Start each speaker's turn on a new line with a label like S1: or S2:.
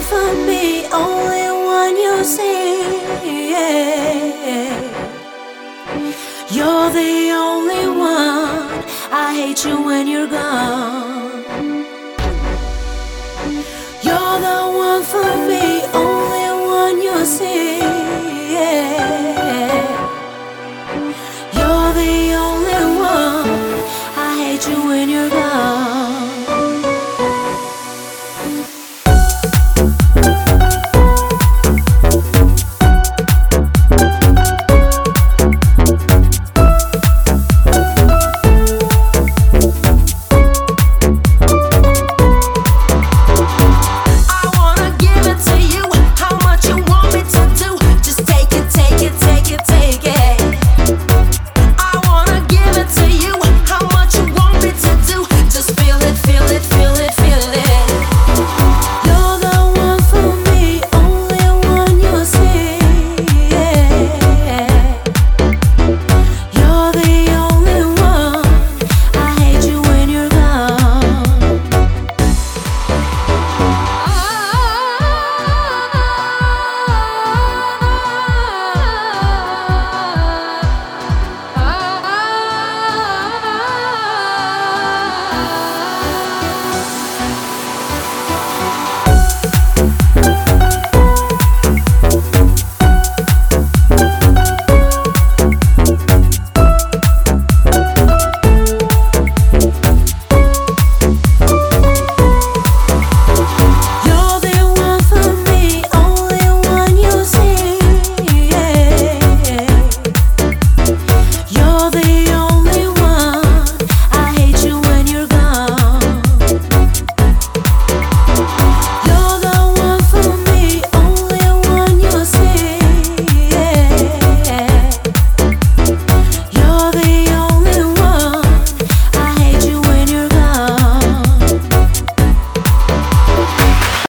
S1: for me, only one you see. You're the only one. I hate you when you're gone. You're the one for me, only one you see. You're the only one. I hate you when you're